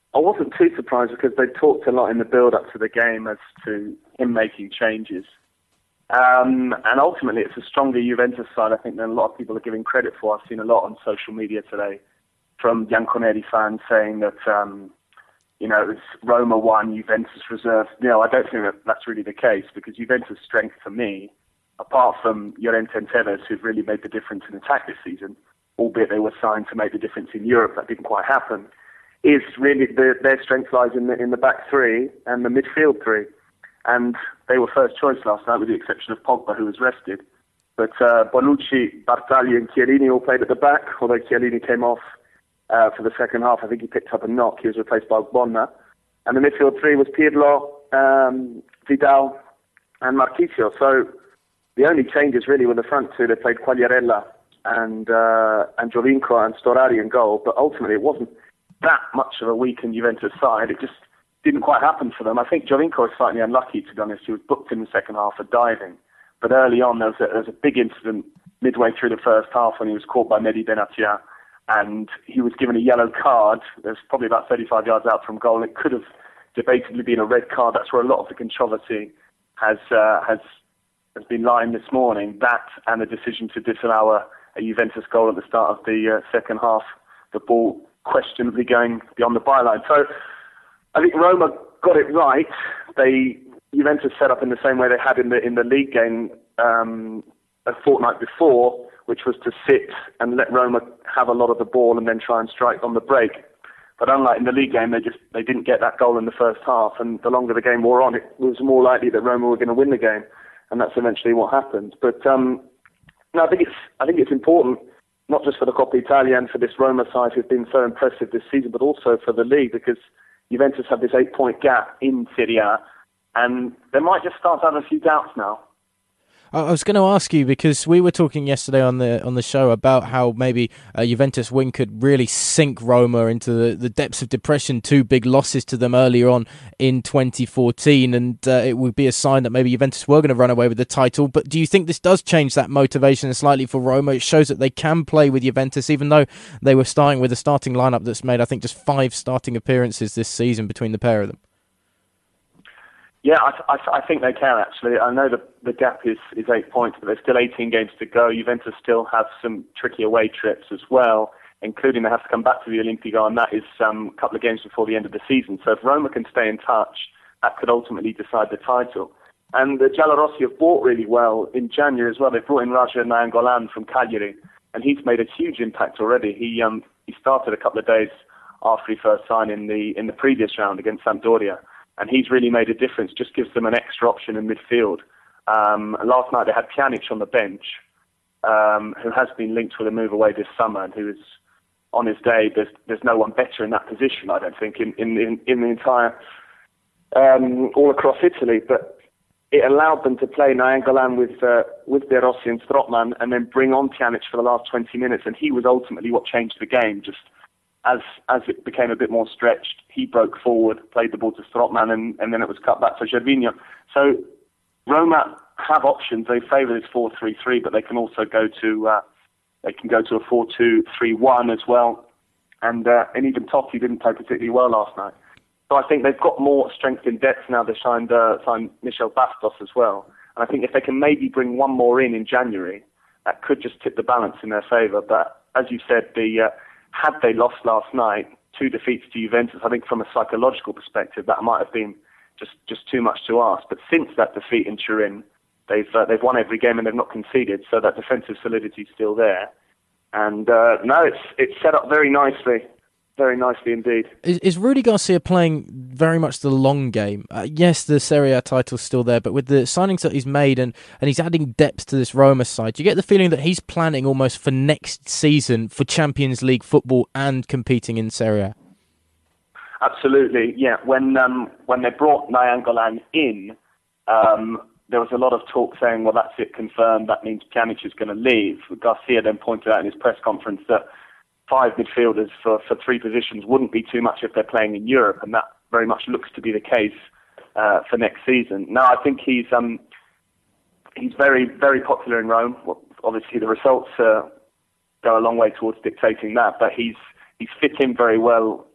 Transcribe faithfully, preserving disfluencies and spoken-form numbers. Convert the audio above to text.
I wasn't too surprised because they talked a lot in the build-up to the game as to him making changes. Um, and ultimately, it's a stronger Juventus side, I think, than a lot of people are giving credit for. I've seen a lot on social media today from Bianconeri fans saying that, um, you know, it was Roma won, Juventus reserved. No, I don't think that that's really the case, because Juventus' strength for me, apart from Llorente and Tevez, who've really made the difference in attack this season, albeit they were signed to make the difference in Europe, that didn't quite happen, is really the, their strength lies in the, in the back three and the midfield three. And they were first choice last night, with the exception of Pogba, who was rested. But uh, Bonucci, Bartali and Chiellini all played at the back, although Chiellini came off uh, for the second half. I think he picked up a knock. He was replaced by Ogbonna. And the midfield three was Pirlo, um, Vidal and Marchisio. So the only changes really were the front two. They played Quagliarella and, uh, and Giovinco and Storari in goal. But ultimately it wasn't that much of a weakened Juventus side. It just didn't quite happen for them. I think Giovinco was slightly unlucky, to be honest. He was booked in the second half for diving. But early on, there was a, there was a big incident midway through the first half when he was caught by Mehdi Benatia, and he was given a yellow card. It was probably about thirty-five yards out from goal. It could have debatably been a red card. That's where a lot of the controversy has uh, has has been lying this morning. That and the decision to disallow a, a Juventus goal at the start of the uh, second half. The ball questionably going beyond the byline. So I think Roma got it right. They Juventus set up in the same way they had in the in the league game um, a fortnight before, which was to sit and let Roma have a lot of the ball and then try and strike on the break. But unlike in the league game, they just they didn't get that goal in the first half, and the longer the game wore on, it was more likely that Roma were going to win the game, and that's eventually what happened. But um, no, I think it's I think it's important, not just for the Coppa Italia and for this Roma side who've been so impressive this season, but also for the league, because Juventus have this eight-point gap in Serie A, and they might just start to have a few doubts now. I was going to ask you, because we were talking yesterday on the on the show about how maybe a Juventus win could really sink Roma into the, the depths of depression. Two big losses to them earlier on in twenty fourteen, and uh, it would be a sign that maybe Juventus were going to run away with the title. But do you think this does change that motivation slightly for Roma? It shows that they can play with Juventus, even though they were starting with a starting lineup that's made, I think, just five starting appearances this season between the pair of them. Yeah, I, I, I think they can, actually. I know the, the gap is, is eight points, but there's still eighteen games to go. Juventus still have some tricky away trips as well, including they have to come back to the Olimpico, and that is um, a couple of games before the end of the season. So if Roma can stay in touch, that could ultimately decide the title. And the Giallorossi have bought really well in January as well. They brought in Raja Nainggolan from Cagliari, and he's made a huge impact already. He um, he started a couple of days after he first signed in the in the previous round against Sampdoria. And he's really made a difference, just gives them an extra option in midfield. Um, last night they had Pjanic on the bench, um, who has been linked with a move away this summer, and who is on his day. There's there's no one better in that position, I don't think, in in, in, in the entire, um, all across Italy. But it allowed them to play Nainggolan with, uh, with De Rossi and Strootman, and then bring on Pjanic for the last twenty minutes, and he was ultimately what changed the game. Just As as it became a bit more stretched, he broke forward, played the ball to Strootman, and, and then it was cut back for Gervinho. So Roma have options. They favour this four three three, but they can also go to uh, they can go to a four two three one as well. And uh, and even Totti didn't play particularly well last night. So I think they've got more strength in depth now. They signed uh, signed Michel Bastos as well. And I think if they can maybe bring one more in in January, that could just tip the balance in their favour. But as you said, the uh, had they lost last night, two defeats to Juventus, I think from a psychological perspective, that might have been just, just too much to ask. But since that defeat in Turin, they've uh, they've won every game and they've not conceded, so that defensive solidity is still there. And uh, no, it's it's set up very nicely. Very nicely indeed. Is, is Rudy Garcia playing very much the long game? Uh, yes, the Serie A title's still there, but with the signings that he's made and, and he's adding depth to this Roma side, do you get the feeling that he's planning almost for next season for Champions League football and competing in Serie A? Absolutely, yeah. When um, when they brought Nainggolan in, um, there was a lot of talk saying, well, that's it, confirmed, that means Pjanic is going to leave. Garcia then pointed out in his press conference that five midfielders for, for three positions wouldn't be too much if they're playing in Europe, and that very much looks to be the case uh, for next season. Now, I think he's um, he's very, very popular in Rome. Well, obviously, the results uh, go a long way towards dictating that, but he's he's fit in very well